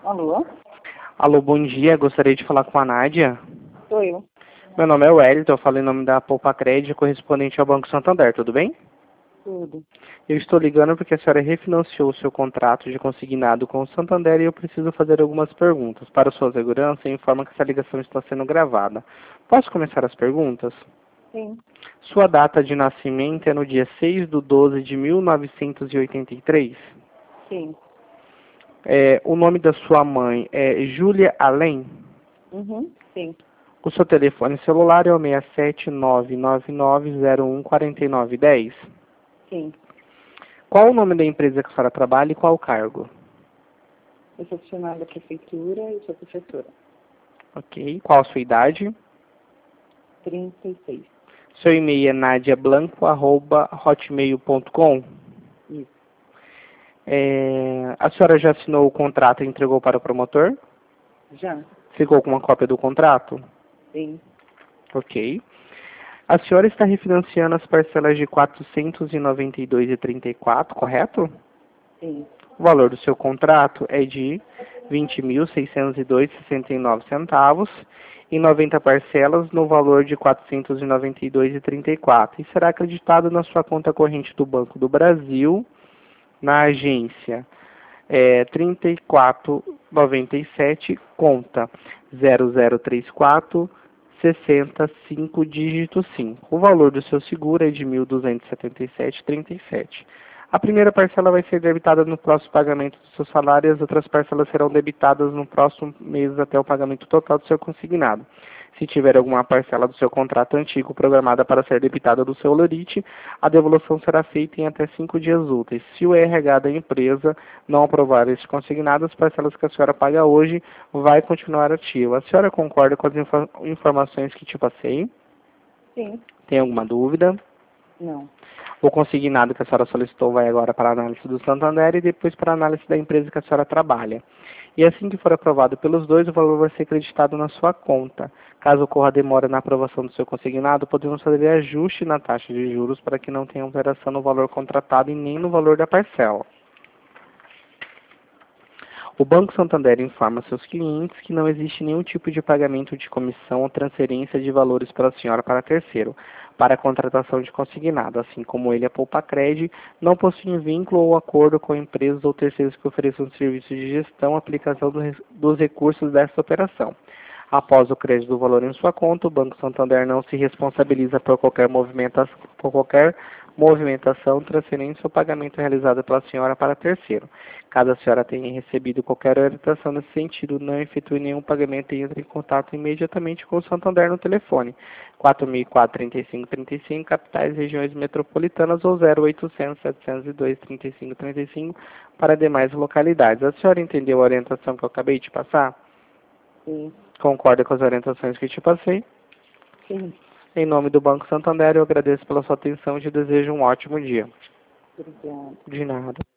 Alô? Alô, bom dia. Gostaria de falar com a Nádia. Sou eu. Meu nome é Wellington, eu falo em nome da Poupa Crédito, correspondente ao Banco Santander, tudo bem? Tudo. Eu estou ligando porque a senhora refinanciou o seu contrato de consignado com o Santander e eu preciso fazer algumas perguntas. Para sua segurança, informa que essa ligação está sendo gravada. Posso começar as perguntas? Sim. Sua data de nascimento é no dia 6/12 de 1983? Sim. O nome da sua mãe é Júlia Além? Sim. O seu telefone celular é o 67999014910? Sim. Qual o nome da empresa que a senhora trabalha e qual o cargo? Eu sou funcionária da prefeitura e sou professora. Ok. Qual a sua idade? 36. Seu e-mail é nadiablanco@hotmail.com? Isso. A senhora já assinou o contrato e entregou para o promotor? Já? Ficou com uma cópia do contrato? Sim. Ok. A senhora está refinanciando as parcelas de R$ 492,34, correto? Sim. O valor do seu contrato é de R$ 20.602,69 em 90 parcelas no valor de R$ 492,34 e será acreditado na sua conta corrente do Banco do Brasil, na agência 3497, conta 0034 65 dígito 5. O valor do seu seguro é de R$ 1.277,37. A primeira parcela vai ser debitada no próximo pagamento do seu salário e as outras parcelas serão debitadas no próximo mês até o pagamento total do seu consignado. Se tiver alguma parcela do seu contrato antigo programada para ser debitada do seu lorite, a devolução será feita em até 5 dias úteis. Se o RH da empresa não aprovar este consignado, as parcelas que a senhora paga hoje vai continuar ativa. A senhora concorda com as informações que te passei? Sim. Tem alguma dúvida? Não. O consignado que a senhora solicitou vai agora para a análise do Santander e depois para a análise da empresa que a senhora trabalha. E assim que for aprovado pelos dois, o valor vai ser acreditado na sua conta. Caso ocorra demora na aprovação do seu consignado, podemos fazer ajuste na taxa de juros para que não tenha alteração no valor contratado e nem no valor da parcela. O Banco Santander informa seus clientes que não existe nenhum tipo de pagamento de comissão ou transferência de valores pela senhora para terceiro, para a contratação de consignado, assim como ele, a Poupacred, não possui vínculo ou acordo com empresas ou terceiros que ofereçam serviços de gestão, aplicação dos recursos desta operação. Após o crédito do valor em sua conta, o Banco Santander não se responsabiliza por qualquer movimentação, transferência ou pagamento realizado pela senhora para terceiro. Caso a senhora tenha recebido qualquer orientação nesse sentido, não efetue nenhum pagamento e entre em contato imediatamente com o Santander no telefone 4004-3535, capitais e regiões metropolitanas, ou 0800-702-3535 para demais localidades. A senhora entendeu a orientação que eu acabei de passar? Sim. Concorda com as orientações que te passei? Sim. Em nome do Banco Santander, eu agradeço pela sua atenção e te desejo um ótimo dia. Obrigada. De nada.